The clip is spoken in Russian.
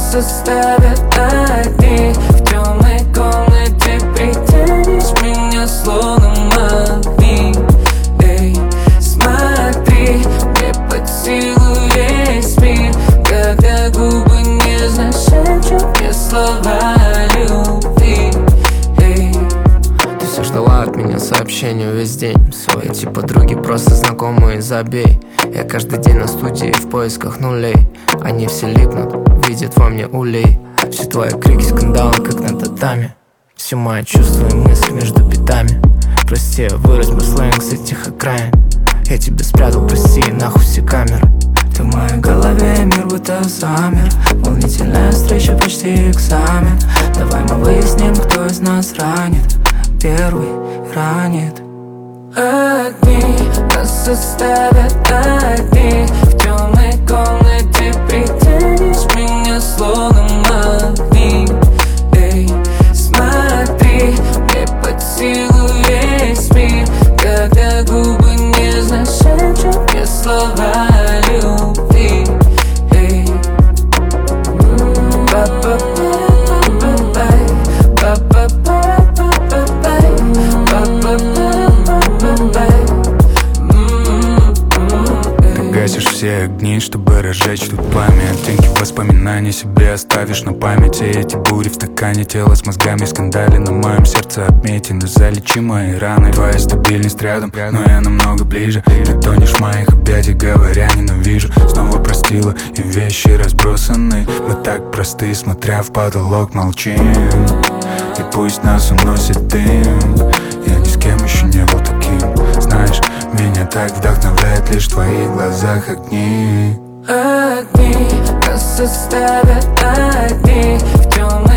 Нас оставят одни в темной комнате, притянешь меня словно магнит. Эй, смотри, мне под силу весь мир, когда губы нежно шепчут мне слова любви. Эй. Ты все ждала от меня сообщения весь день. Эти подруги просто знакомые, забей. Я каждый день на студии в поисках нулей. Они все липнут, видят во мне улей. Все твои крики, скандалы, как на татами. Все мои чувства и мысли между битами. Прости, я вырос бы сленг с этих окраин. Я тебя спрятал, прости, нахуй все камеры. Ты в моей голове, мир будто замер. Волнительная встреча, почти экзамен. Давай мы выясним, кто из нас ранит. Первый ранит. Одни, нас оставят одни в темной комнате, притянешь меня словно магнит. Эй, смотри, мне под силу весь мир, когда губы нежно шепчут мне слова любви. Эй, Гасишь все огни, чтобы разжечь тут пламя. Оттенки воспоминаний себе оставишь на памяти. Эти бури в стакане, тело с мозгами скандали. На моем сердце отметины, залечи мои раны. Твоя стабильность рядом, но я намного ближе. Ты тонешь в моих объятиях, говоря ненавижу. Снова простила, и вещи разбросаны. Мы так просты, смотря в потолок, молчим. И пусть нас уносит дым. Я ни с кем еще не был таким. Знаешь, меня так вдохновляет лишь в твоих глазах огни. одни, нас оставят одни в темной